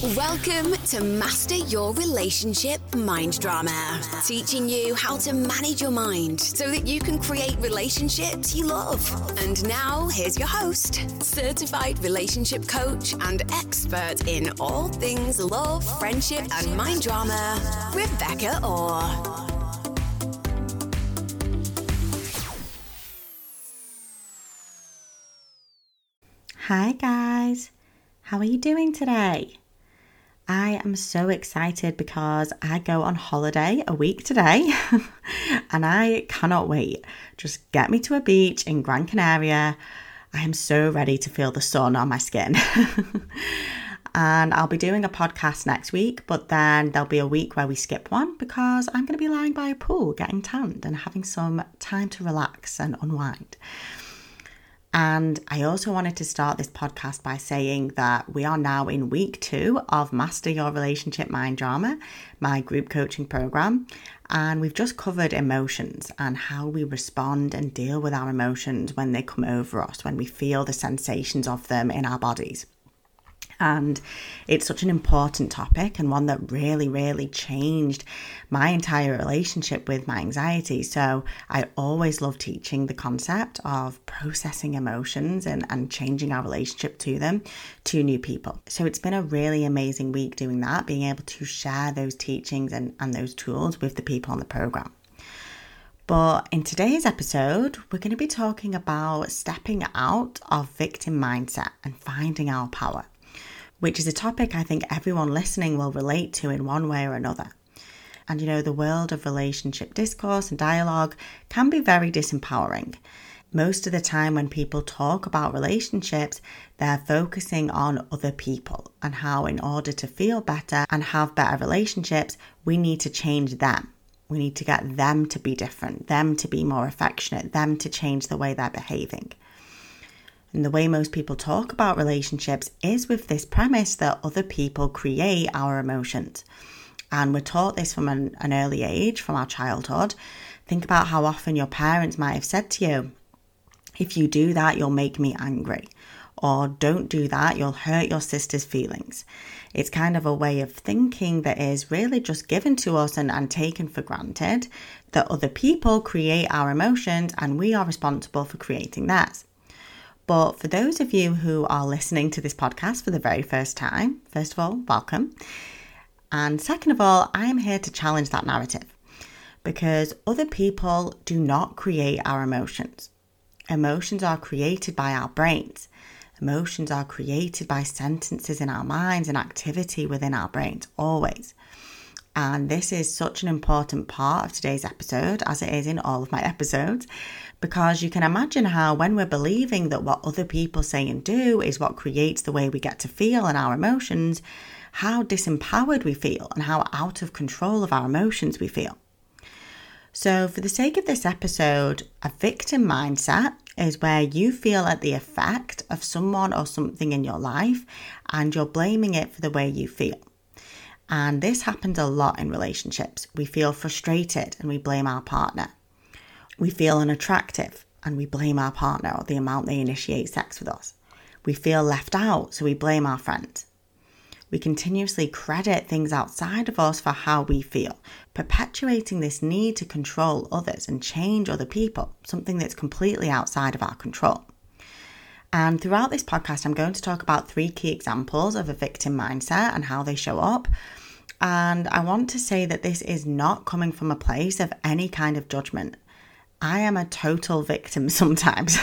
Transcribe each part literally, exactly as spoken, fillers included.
Welcome to Master Your Relationship Mind Drama, teaching you how to manage your mind so that you can create relationships you love. And now, here's your host, certified relationship coach and expert in all things love, friendship, and mind drama, Rebecca Orr. Hi guys, how are you doing today? I am so excited because I go on holiday a week today and I cannot wait. Just get me to a beach in Gran Canaria. I am so ready to feel the sun on my skin. And I'll be doing a podcast next week, but then there'll be a week where we skip one because I'm going to be lying by a pool getting tanned and having some time to relax and unwind. And I also wanted to start this podcast by saying that we are now in week two of Master Your Relationship Mind Drama, my group coaching program. And we've just covered emotions and how we respond and deal with our emotions when they come over us, when we feel the sensations of them in our bodies. And it's such an important topic and one that really, really changed my entire relationship with my anxiety. So I always love teaching the concept of processing emotions and, and changing our relationship to them to new people. So it's been a really amazing week doing that, being able to share those teachings and, and those tools with the people on the program. But in today's episode, we're going to be talking about stepping out of victim mindset and finding our power, which is a topic I think everyone listening will relate to in one way or another. And you know, the world of relationship discourse and dialogue can be very disempowering. Most of the time when people talk about relationships, they're focusing on other people and how in order to feel better and have better relationships, we need to change them. We need to get them to be different, them to be more affectionate, them to change the way they're behaving. And the way most people talk about relationships is with this premise that other people create our emotions. And we're taught this from an, an early age, from our childhood. Think about how often your parents might have said to you, if you do that, you'll make me angry. Or don't do that, you'll hurt your sister's feelings. It's kind of a way of thinking that is really just given to us and, and taken for granted, that other people create our emotions and we are responsible for creating theirs. But for those of you who are listening to this podcast for the very first time, first of all, welcome. And second of all, I am here to challenge that narrative because other people do not create our emotions. Emotions are created by our brains. Emotions are created by sentences in our minds and activity within our brains, always. And this is such an important part of today's episode, as it is in all of my episodes, because you can imagine how when we're believing that what other people say and do is what creates the way we get to feel and our emotions, how disempowered we feel and how out of control of our emotions we feel. So for the sake of this episode, a victim mindset is where you feel at the effect of someone or something in your life and you're blaming it for the way you feel. And this happens a lot in relationships. We feel frustrated and we blame our partner. We feel unattractive and we blame our partner or the amount they initiate sex with us. We feel left out, so we blame our friends. We continuously credit things outside of us for how we feel, perpetuating this need to control others and change other people, something that's completely outside of our control. And throughout this podcast, I'm going to talk about three key examples of a victim mindset and how they show up. And I want to say that this is not coming from a place of any kind of judgment. I am a total victim sometimes.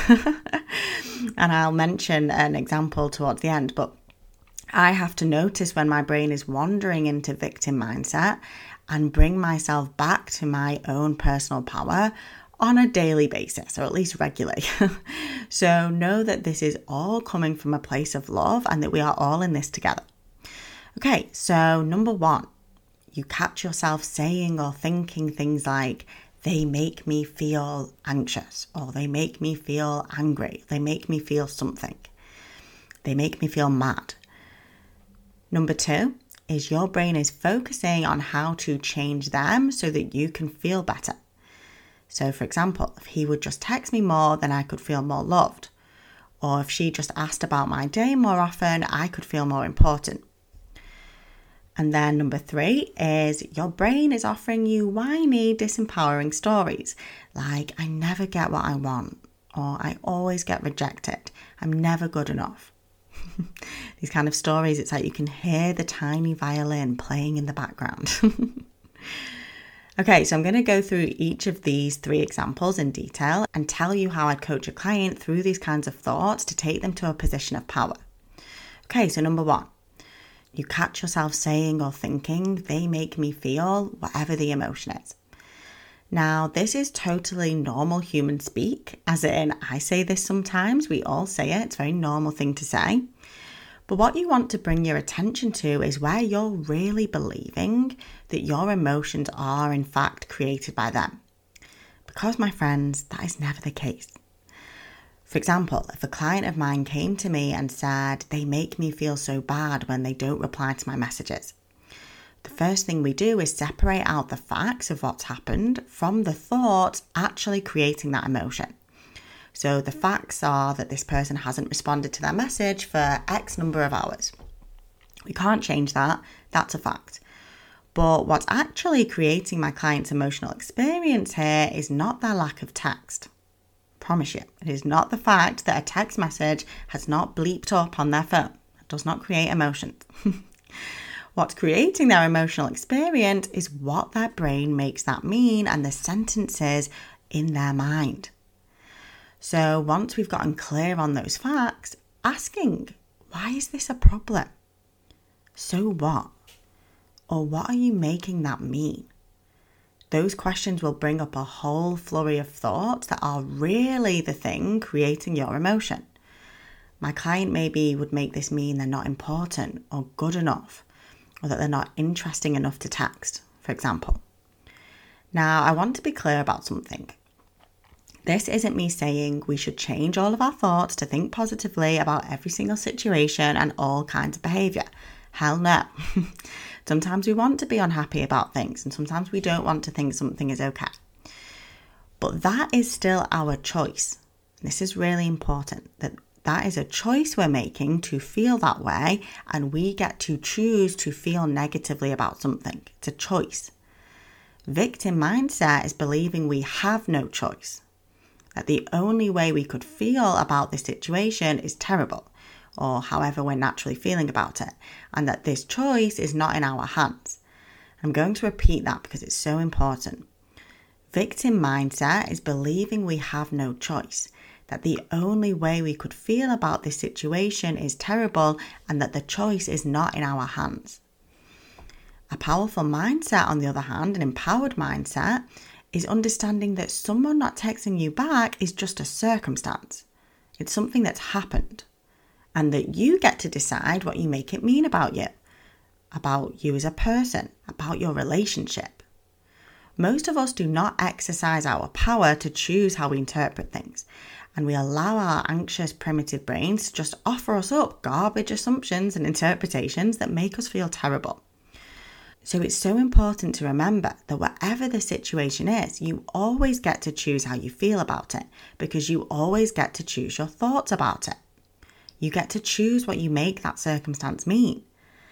And I'll mention an example towards the end, but I have to notice when my brain is wandering into victim mindset and bring myself back to my own personal power on a daily basis, or at least regularly. So know that this is all coming from a place of love and that we are all in this together. Okay, so number one, you catch yourself saying or thinking things like, they make me feel anxious, or they make me feel angry, they make me feel something, they make me feel mad. Number two is your brain is focusing on how to change them so that you can feel better. So for example, if he would just text me more, then I could feel more loved. Or if she just asked about my day more often, I could feel more important. And then number three is your brain is offering you whiny, disempowering stories like, I never get what I want, or I always get rejected, I'm never good enough. These kind of stories, it's like you can hear the tiny violin playing in the background. Okay, so I'm going to go through each of these three examples in detail and tell you how I'd coach a client through these kinds of thoughts to take them to a position of power. Okay, so number one, you catch yourself saying or thinking, they make me feel whatever the emotion is. Now, this is totally normal human speak, as in I say this sometimes, we all say it, it's a very normal thing to say. But what you want to bring your attention to is where you're really believing that your emotions are in fact created by them. Because, my friends, that is never the case. For example, if a client of mine came to me and said, they make me feel so bad when they don't reply to my messages, the first thing we do is separate out the facts of what's happened from the thoughts actually creating that emotion. So the facts are that this person hasn't responded to their message for X number of hours. We can't change that. That's a fact. But what's actually creating my client's emotional experience here is not their lack of text. Promise you, it is not the fact that a text message has not bleeped up on their phone. It does not create emotions. What's creating their emotional experience is what their brain makes that mean and the sentences in their mind. So once we've gotten clear on those facts, asking, why is this a problem? So what? Or what are you making that mean? Those questions will bring up a whole flurry of thoughts that are really the thing creating your emotion. My client maybe would make this mean they're not important or good enough, or that they're not interesting enough to text, for example. Now, I want to be clear about something. This isn't me saying we should change all of our thoughts to think positively about every single situation and all kinds of behaviour. Hell no. Sometimes we want to be unhappy about things and sometimes we don't want to think something is okay. But that is still our choice. This is really important, that that is a choice we're making to feel that way, and we get to choose to feel negatively about something. It's a choice. Victim mindset is believing we have no choice, that the only way we could feel about this situation is terrible, or however we're naturally feeling about it, and that this choice is not in our hands. I'm going to repeat that because it's so important. Victim mindset is believing we have no choice, that the only way we could feel about this situation is terrible, and that the choice is not in our hands. A powerful mindset, on the other hand, an empowered mindset, is understanding that someone not texting you back is just a circumstance. It's something that's happened, and that you get to decide what you make it mean about you, about you as a person, about your relationship. Most of us do not exercise our power to choose how we interpret things, and we allow our anxious, primitive brains to just offer us up garbage assumptions and interpretations that make us feel terrible. So it's so important to remember that whatever the situation is, you always get to choose how you feel about it, because you always get to choose your thoughts about it. You get to choose what you make that circumstance mean.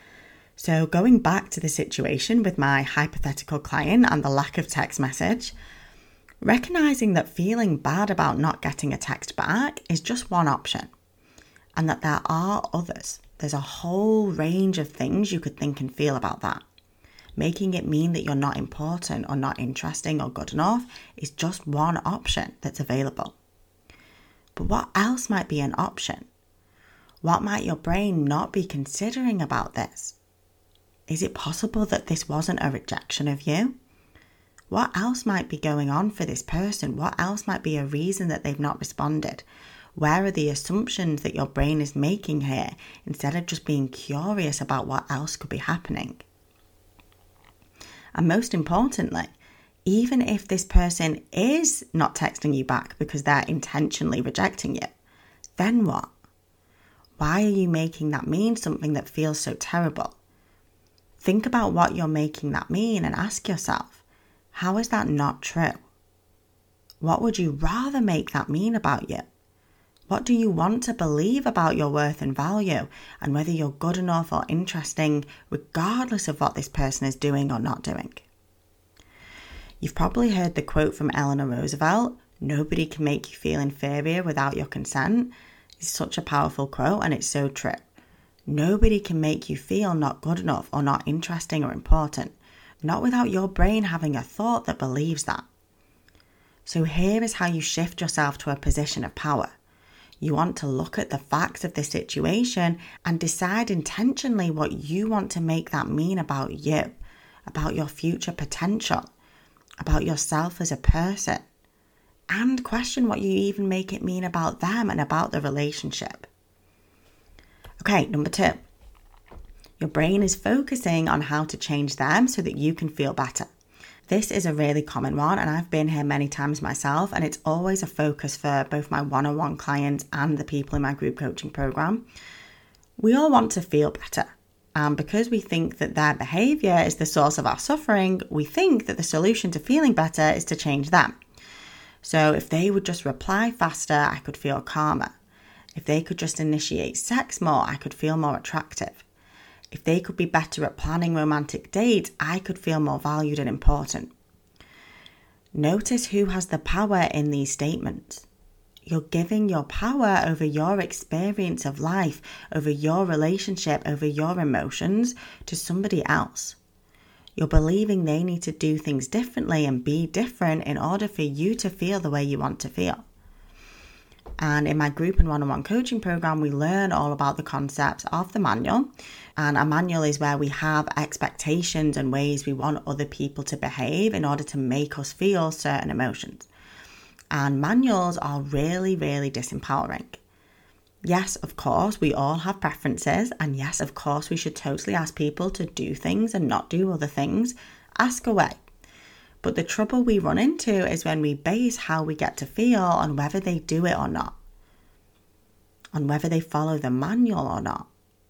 So going back to the situation with my hypothetical client and the lack of text message, recognizing that feeling bad about not getting a text back is just one option, and that there are others. There's a whole range of things you could think and feel about that. Making it mean that you're not important or not interesting or good enough is just one option that's available. But what else might be an option? What might your brain not be considering about this? Is it possible that this wasn't a rejection of you? What else might be going on for this person? What else might be a reason that they've not responded? Where are the assumptions that your brain is making here, instead of just being curious about what else could be happening? And most importantly, even if this person is not texting you back because they're intentionally rejecting you, then what? Why are you making that mean something that feels so terrible? Think about what you're making that mean and ask yourself, how is that not true? What would you rather make that mean about you? What do you want to believe about your worth and value, and whether you're good enough or interesting, regardless of what this person is doing or not doing? You've probably heard the quote from Eleanor Roosevelt, "Nobody can make you feel inferior without your consent." It's such a powerful quote, and it's so true. Nobody can make you feel not good enough or not interesting or important, not without your brain having a thought that believes that. So here is how you shift yourself to a position of power. You want to look at the facts of the situation and decide intentionally what you want to make that mean about you, about your future potential, about yourself as a person, and question what you even make it mean about them and about the relationship. Okay, number two. Your brain is focusing on how to change them so that you can feel better. This is a really common one, and I've been here many times myself, and it's always a focus for both my one-on-one clients and the people in my group coaching program. We all want to feel better, and because we think that their behavior is the source of our suffering, we think that the solution to feeling better is to change them. So if they would just reply faster, I could feel calmer. If they could just initiate sex more, I could feel more attractive. If they could be better at planning romantic dates, I could feel more valued and important. Notice who has the power in these statements. You're giving your power over your experience of life, over your relationship, over your emotions to somebody else. You're believing they need to do things differently and be different in order for you to feel the way you want to feel. And in my group and one-on-one coaching program, we learn all about the concepts of the manual. And a manual is where we have expectations and ways we want other people to behave in order to make us feel certain emotions. And manuals are really, really disempowering. Yes, of course, we all have preferences. And yes, of course, we should totally ask people to do things and not do other things. Ask away. But the trouble we run into is when we base how we get to feel on whether they do it or not, on whether they follow the manual or not.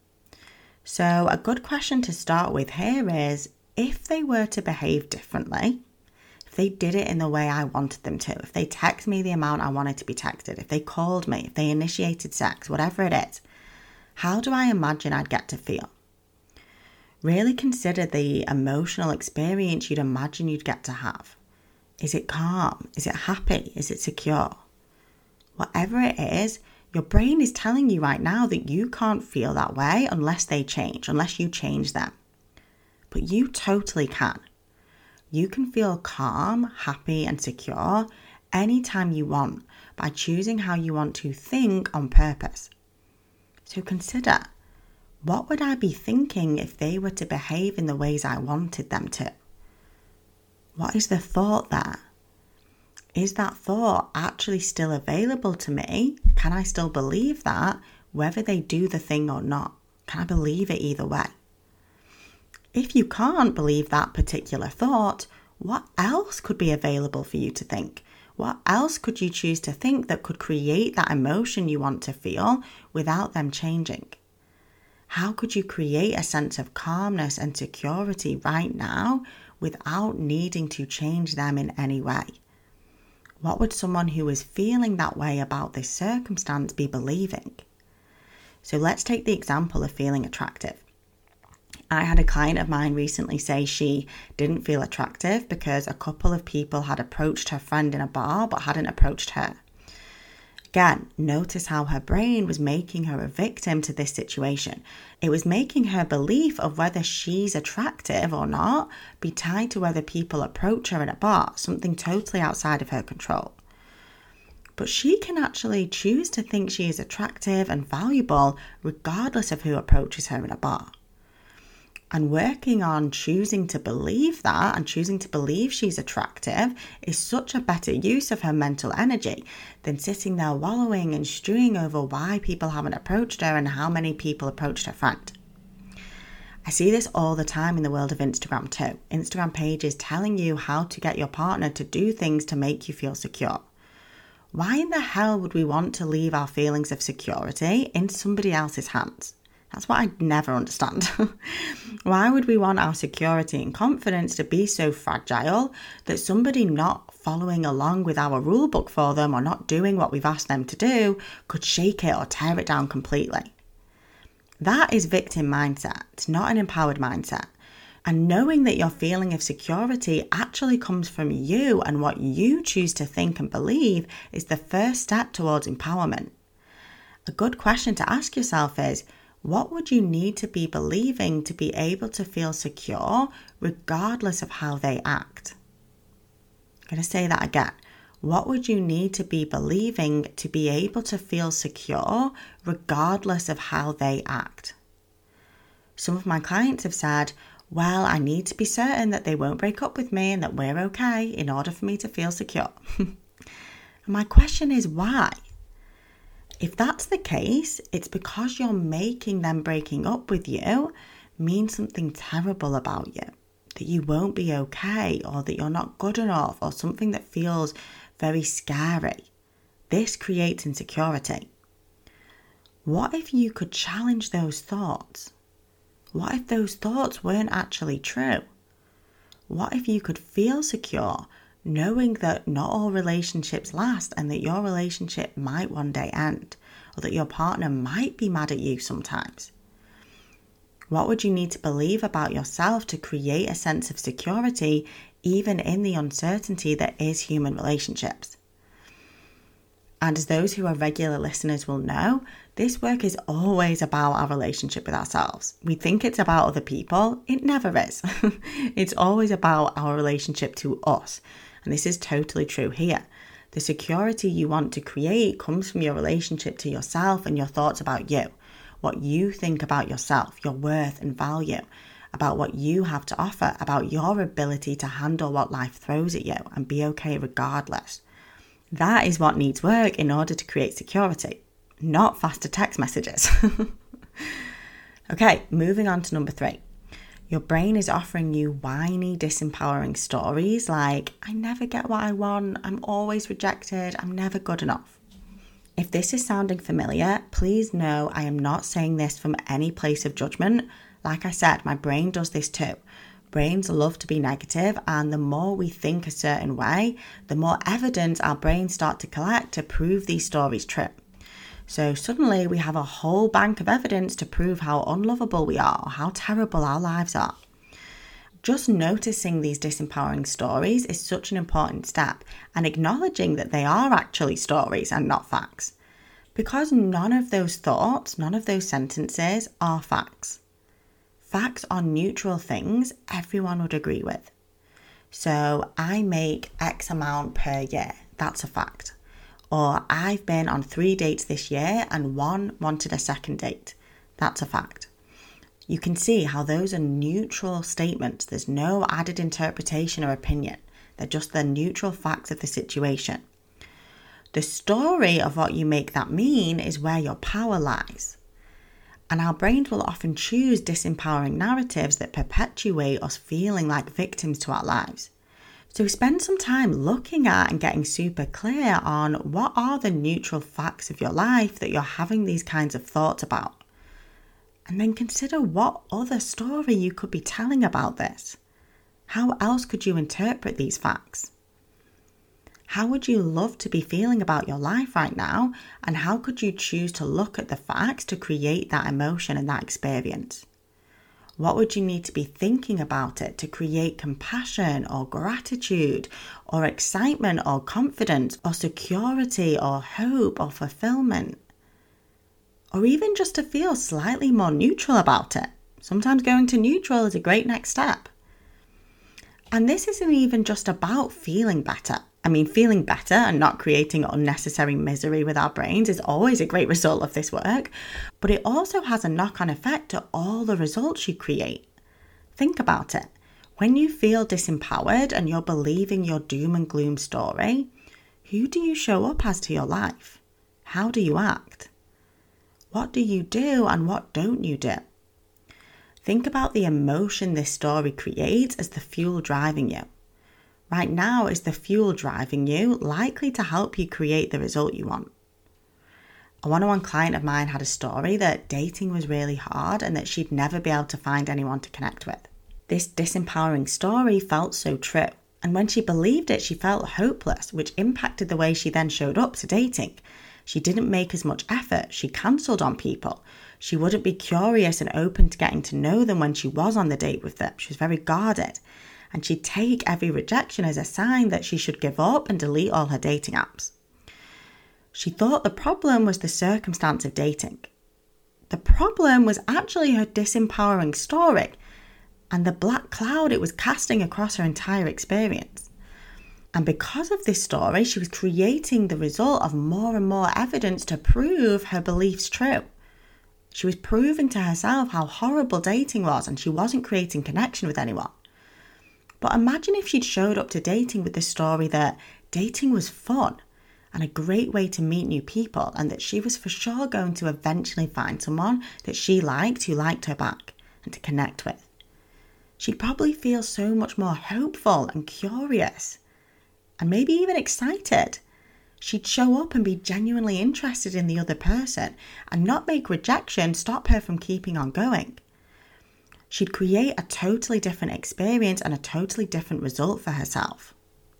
So a good question to start with here is, if they were to behave differently, if they did it in the way I wanted them to, if they text me the amount I wanted to be texted, if they called me, if they initiated sex, whatever it is, how do I imagine I'd get to feel? Really consider the emotional experience you'd imagine you'd get to have. Is it calm? Is it happy? Is it secure? Whatever it is, your brain is telling you right now that you can't feel that way unless they change, unless you change them. But you totally can. You can feel calm, happy, and secure anytime you want by choosing how you want to think on purpose. So consider, what would I be thinking if they were to behave in the ways I wanted them to? What is the thought there? Is that thought actually still available to me? Can I still believe that, whether they do the thing or not? Can I believe it either way? If you can't believe that particular thought, what else could be available for you to think? What else could you choose to think that could create that emotion you want to feel without them changing? How could you create a sense of calmness and security right now without needing to change them in any way? What would someone who is feeling that way about this circumstance be believing? So let's take the example of feeling attractive. I had a client of mine recently say she didn't feel attractive because a couple of people had approached her friend in a bar but hadn't approached her. Again, notice how her brain was making her a victim to this situation. It was making her belief of whether she's attractive or not be tied to whether people approach her in a bar, something totally outside of her control. But she can actually choose to think she is attractive and valuable regardless of who approaches her in a bar. And working on choosing to believe that and choosing to believe she's attractive is such a better use of her mental energy than sitting there wallowing and stewing over why people haven't approached her and how many people approached her friend. I see this all the time in the world of Instagram too. Instagram pages telling you how to get your partner to do things to make you feel secure. Why in the hell would we want to leave our feelings of security in somebody else's hands? That's what I never understand. Why would we want our security and confidence to be so fragile that somebody not following along with our rule book for them or not doing what we've asked them to do could shake it or tear it down completely. That is victim mindset. It's not an empowered mindset. And knowing that your feeling of security actually comes from you and what you choose to think and believe is the first step towards empowerment. A good question to ask yourself is, what would you need to be believing to be able to feel secure regardless of how they act? I'm going to say that again. What would you need to be believing to be able to feel secure regardless of how they act? Some of my clients have said, well, I need to be certain that they won't break up with me and that we're okay in order for me to feel secure. And my question is why? If that's the case, it's because you're making them breaking up with you mean something terrible about you, that you won't be okay or that you're not good enough or something that feels very scary. This creates insecurity. What if you could challenge those thoughts? What if those thoughts weren't actually true? What if you could feel secure knowing that not all relationships last and that your relationship might one day end, or that your partner might be mad at you sometimes? What would you need to believe about yourself to create a sense of security even in the uncertainty that is human relationships? And as those who are regular listeners will know, this work is always about our relationship with ourselves. We think it's about other people. It never is. It's always about our relationship to us. And this is totally true here. The security you want to create comes from your relationship to yourself and your thoughts about you, what you think about yourself, your worth and value, about what you have to offer, about your ability to handle what life throws at you and be okay regardless. That is what needs work in order to create security, not faster text messages. Okay, moving on to number three. Your brain is offering you whiny, disempowering stories like, I never get what I want, I'm always rejected, I'm never good enough. If this is sounding familiar, please know I am not saying this from any place of judgment. Like I said, my brain does this too. Brains love to be negative, and the more we think a certain way, the more evidence our brains start to collect to prove these stories true. So suddenly we have a whole bank of evidence to prove how unlovable we are or how terrible our lives are. Just noticing these disempowering stories is such an important step, and acknowledging that they are actually stories and not facts. Because none of those thoughts, none of those sentences are facts. Facts are neutral things everyone would agree with. So I make X amount per year. That's a fact. Or I've been on three dates this year and one wanted a second date. That's a fact. You can see how those are neutral statements. There's no added interpretation or opinion. They're just the neutral facts of the situation. The story of what you make that mean is where your power lies. And our brains will often choose disempowering narratives that perpetuate us feeling like victims to our lives. So spend some time looking at and getting super clear on what are the neutral facts of your life that you're having these kinds of thoughts about. And then consider what other story you could be telling about this. How else could you interpret these facts? How would you love to be feeling about your life right now? And how could you choose to look at the facts to create that emotion and that experience? What would you need to be thinking about it to create compassion or gratitude or excitement or confidence or security or hope or fulfillment? Or even just to feel slightly more neutral about it. Sometimes going to neutral is a great next step. And this isn't even just about feeling better. I mean, feeling better and not creating unnecessary misery with our brains is always a great result of this work, but it also has a knock-on effect to all the results you create. Think about it. When you feel disempowered and you're believing your doom and gloom story, who do you show up as to your life? How do you act? What do you do and what don't you do? Think about the emotion this story creates as the fuel driving you. Right now, is the fuel driving you likely to help you create the result you want? A one-on-one client of mine had a story that dating was really hard and that she'd never be able to find anyone to connect with. This disempowering story felt so true. And when she believed it, she felt hopeless, which impacted the way she then showed up to dating. She didn't make as much effort. She cancelled on people. She wouldn't be curious and open to getting to know them when she was on the date with them. She was very guarded. And she'd take every rejection as a sign that she should give up and delete all her dating apps. She thought the problem was the circumstance of dating. The problem was actually her disempowering story and the black cloud it was casting across her entire experience. And because of this story, she was creating the result of more and more evidence to prove her beliefs true. She was proving to herself how horrible dating was, and she wasn't creating connection with anyone. But imagine if she'd showed up to dating with the story that dating was fun and a great way to meet new people, and that she was for sure going to eventually find someone that she liked who liked her back and to connect with. She'd probably feel so much more hopeful and curious and maybe even excited. She'd show up and be genuinely interested in the other person and not make rejection stop her from keeping on going. She'd create a totally different experience and a totally different result for herself.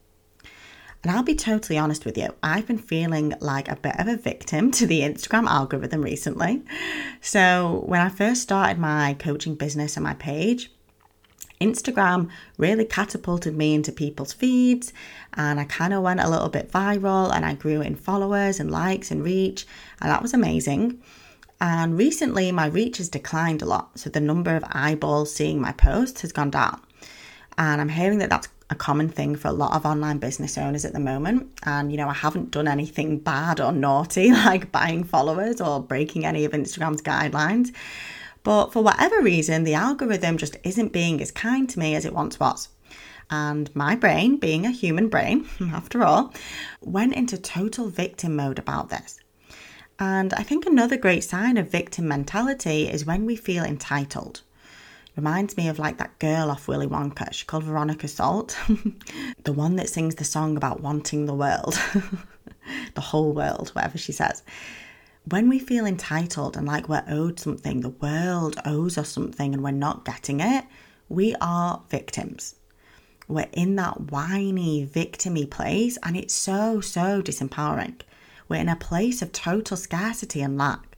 And I'll be totally honest with you, I've been feeling like a bit of a victim to the Instagram algorithm recently. So when I first started my coaching business and my page, Instagram really catapulted me into people's feeds, and I kind of went a little bit viral, and I grew in followers and likes and reach, and that was amazing. And recently my reach has declined a lot, so the number of eyeballs seeing my posts has gone down. And I'm hearing that that's a common thing for a lot of online business owners at the moment. And, you know, I haven't done anything bad or naughty like buying followers or breaking any of Instagram's guidelines. But for whatever reason, the algorithm just isn't being as kind to me as it once was. And my brain, being a human brain, after all, went into total victim mode about this. And I think another great sign of victim mentality is when we feel entitled. Reminds me of like that girl off Willy Wonka. She's called Veronica Salt. The one that sings the song about wanting the world. The whole world, whatever she says. When we feel entitled and like we're owed something, the world owes us something and we're not getting it, we are victims. We're in that whiny, victim-y place, and it's so, so disempowering. We're in a place of total scarcity and lack.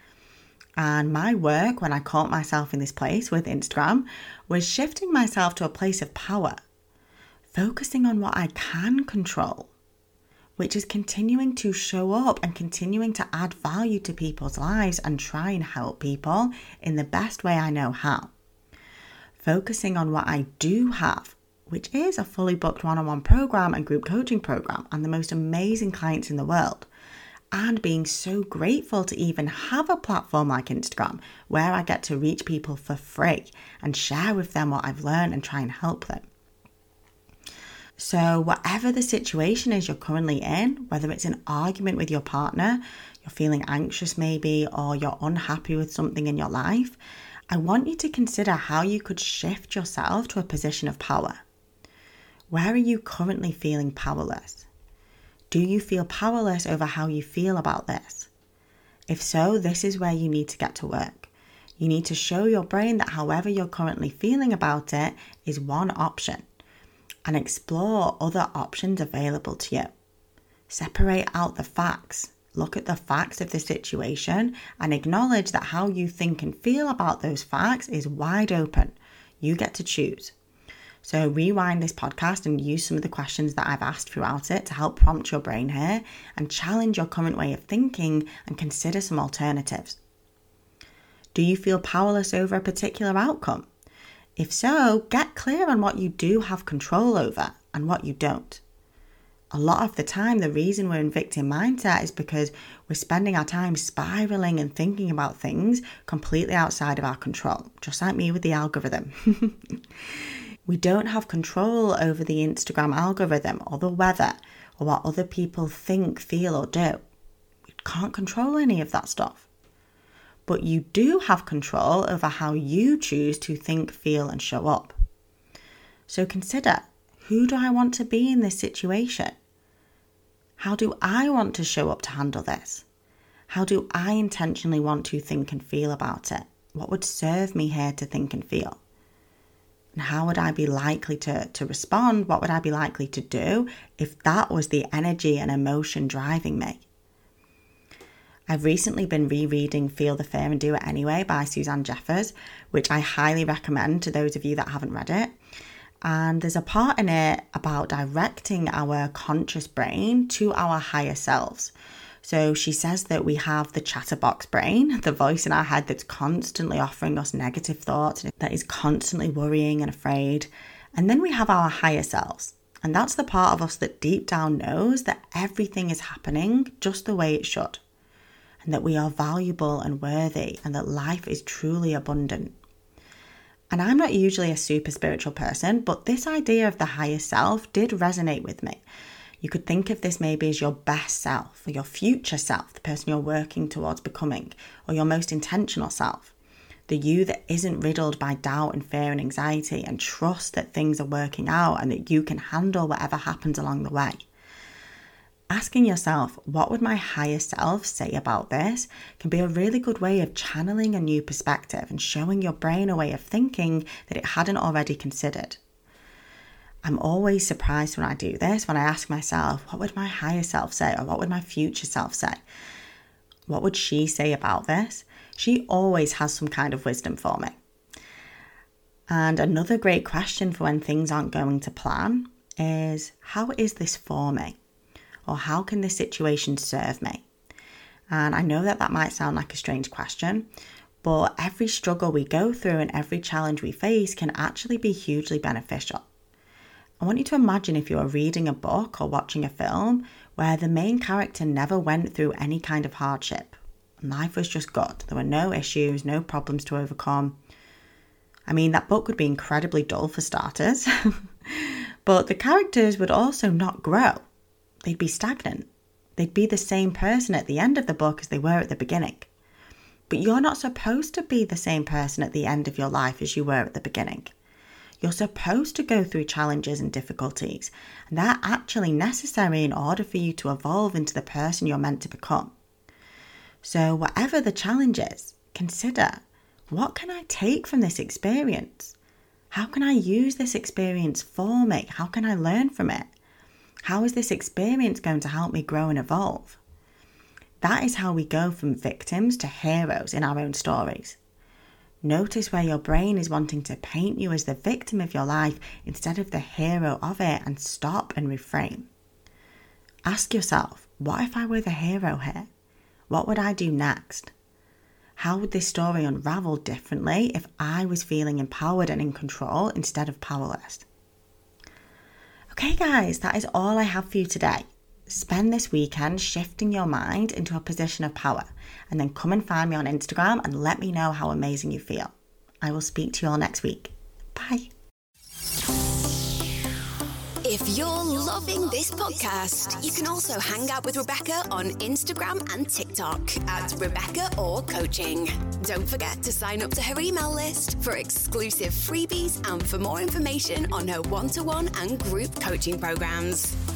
And my work, when I caught myself in this place with Instagram, was shifting myself to a place of power, focusing on what I can control, which is continuing to show up and continuing to add value to people's lives and try and help people in the best way I know how. Focusing on what I do have, which is a fully booked one-on-one program and group coaching program and the most amazing clients in the world. And being so grateful to even have a platform like Instagram where I get to reach people for free and share with them what I've learned and try and help them. So whatever the situation is you're currently in, whether it's an argument with your partner, you're feeling anxious maybe, or you're unhappy with something in your life, I want you to consider how you could shift yourself to a position of power. Where are you currently feeling powerless? Do you feel powerless over how you feel about this? If so, this is where you need to get to work. You need to show your brain that however you're currently feeling about it is one option, and explore other options available to you. Separate out the facts. Look at the facts of the situation and acknowledge that how you think and feel about those facts is wide open. You get to choose. So rewind this podcast and use some of the questions that I've asked throughout it to help prompt your brain here and challenge your current way of thinking and consider some alternatives. Do you feel powerless over a particular outcome? If so, get clear on what you do have control over and what you don't. A lot of the time, the reason we're in victim mindset is because we're spending our time spiraling and thinking about things completely outside of our control, just like me with the algorithm. We don't have control over the Instagram algorithm or the weather or what other people think, feel, or do. You can't control any of that stuff. But you do have control over how you choose to think, feel, and show up. So consider, who do I want to be in this situation? How do I want to show up to handle this? How do I intentionally want to think and feel about it? What would serve me here to think and feel? And how would I be likely to, to respond? What would I be likely to do if that was the energy and emotion driving me? I've recently been rereading Feel the Fear and Do It Anyway by Suzanne Jeffers, which I highly recommend to those of you that haven't read it. And there's a part in it about directing our conscious brain to our higher selves. So she says that we have the chatterbox brain, the voice in our head that's constantly offering us negative thoughts, that is constantly worrying and afraid. And then we have our higher selves. And that's the part of us that deep down knows that everything is happening just the way it should. And that we are valuable and worthy, and that life is truly abundant. And I'm not usually a super spiritual person, but this idea of the higher self did resonate with me. You could think of this maybe as your best self, or your future self, the person you're working towards becoming, or your most intentional self. The you that isn't riddled by doubt and fear and anxiety, and trusts that things are working out and that you can handle whatever happens along the way. Asking yourself, what would my higher self say about this, can be a really good way of channeling a new perspective and showing your brain a way of thinking that it hadn't already considered. I'm always surprised when I do this, when I ask myself, what would my higher self say, or what would my future self say? What would she say about this? She always has some kind of wisdom for me. And another great question for when things aren't going to plan is, how is this for me? Or how can this situation serve me? And I know that that might sound like a strange question, but every struggle we go through and every challenge we face can actually be hugely beneficial. I want you to imagine if you were reading a book or watching a film where the main character never went through any kind of hardship. Life was just good. There were no issues, no problems to overcome. I mean, that book would be incredibly dull for starters, but the characters would also not grow. They'd be stagnant. They'd be the same person at the end of the book as they were at the beginning. But you're not supposed to be the same person at the end of your life as you were at the beginning. You're supposed to go through challenges and difficulties, and they're actually necessary in order for you to evolve into the person you're meant to become. So whatever the challenge is, consider, what can I take from this experience? How can I use this experience for me? How can I learn from it? How is this experience going to help me grow and evolve? That is how we go from victims to heroes in our own stories. Notice where your brain is wanting to paint you as the victim of your life instead of the hero of it, and stop and reframe. Ask yourself, what if I were the hero here? What would I do next? How would this story unravel differently if I was feeling empowered and in control instead of powerless? Okay guys, that is all I have for you today. Spend this weekend shifting your mind into a position of power, and then come and find me on Instagram and let me know how amazing you feel. I will speak to you all next week. Bye. If you're loving this podcast, you can also hang out with Rebecca on Instagram and TikTok at Rebecca Orr Coaching. Don't forget to sign up to her email list for exclusive freebies and for more information on her one-to-one and group coaching programs.